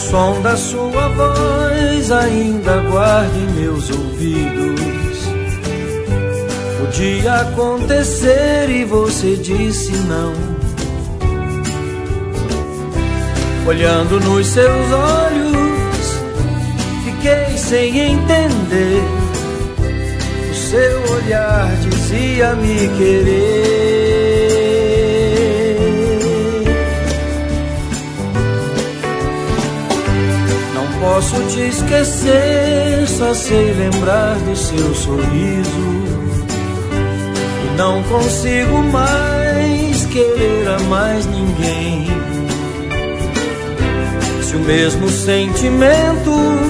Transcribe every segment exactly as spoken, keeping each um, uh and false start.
som da sua voz ainda guardo em meus ouvidos. Podia acontecer e você disse não. Olhando nos seus olhos, fiquei sem entender. O seu olhar dizia me querer. Posso te esquecer, só sei lembrar do seu sorriso. E não consigo mais querer a mais ninguém. Se o mesmo sentimento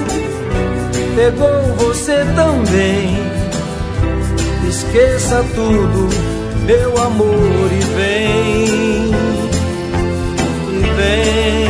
pegou você também, esqueça tudo, meu amor, e vem, e vem.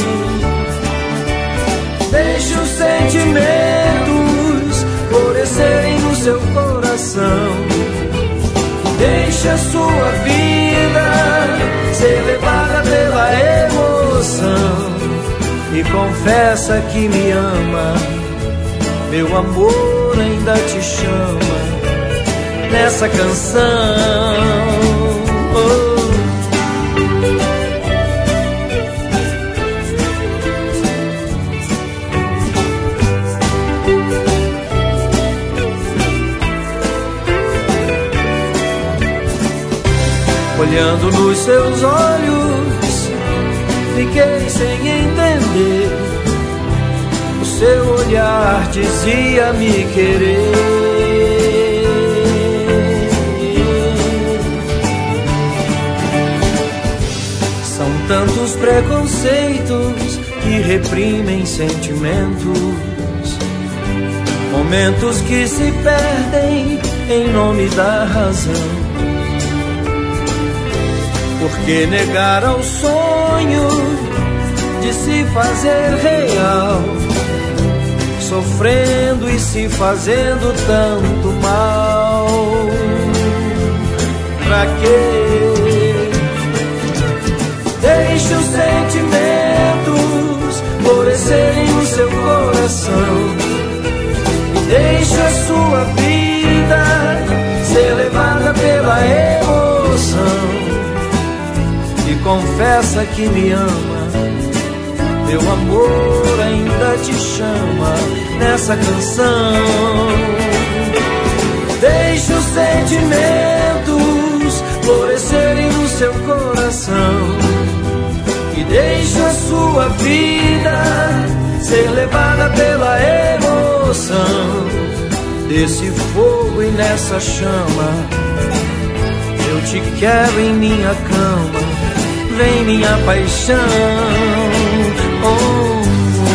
Deixe os sentimentos florescerem no seu coração. Deixe a sua vida ser levada pela emoção. E confessa que me ama, meu amor ainda te chama nessa canção. Oh. Olhando nos seus olhos, fiquei sem entender. O seu olhar dizia me querer. São tantos preconceitos que reprimem sentimentos, momentos que se perdem em nome da razão. Por que negar ao sonho de se fazer real, sofrendo e se fazendo tanto mal? Pra quê? Deixe os sentimentos florescerem no seu coração. E deixe a sua vida ser levada pela emoção. E confessa que me ama, meu amor ainda te chama nessa canção. Deixe os sentimentos florescerem no seu coração. E deixe a sua vida ser levada pela emoção. Desse fogo e nessa chama, eu te quero em minha cama. Vem minha paixão, oh, oh.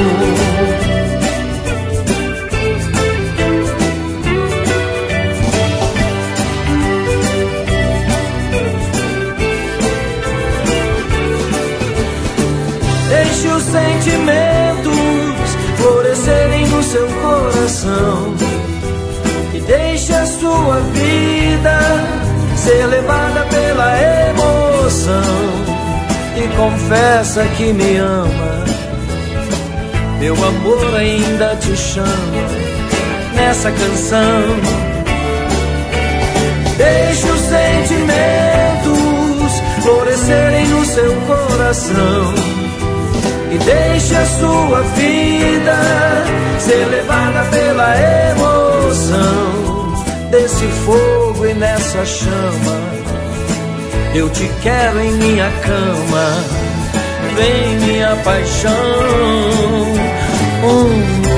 Deixe os sentimentos florescerem no seu coração. E deixe a sua vida ser levada pela emoção. E confessa que me ama, meu amor ainda te chama nessa canção. Deixe os sentimentos florescerem no seu coração. E deixe a sua vida ser levada pela emoção. Desse fogo e nessa chama, eu te quero em minha cama. Vem minha paixão, oh, oh.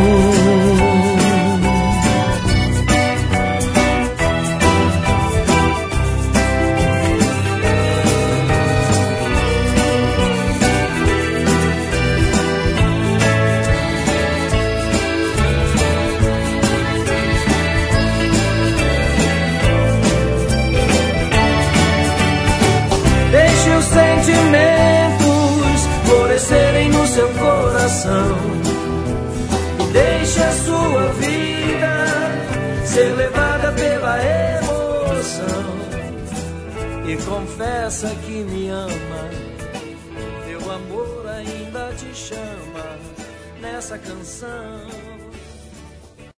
Deixe os sentimentos florescerem no seu coração. E deixe a sua vida ser levada pela emoção. E confessa que me ama, meu amor. ainda te chama nessa canção.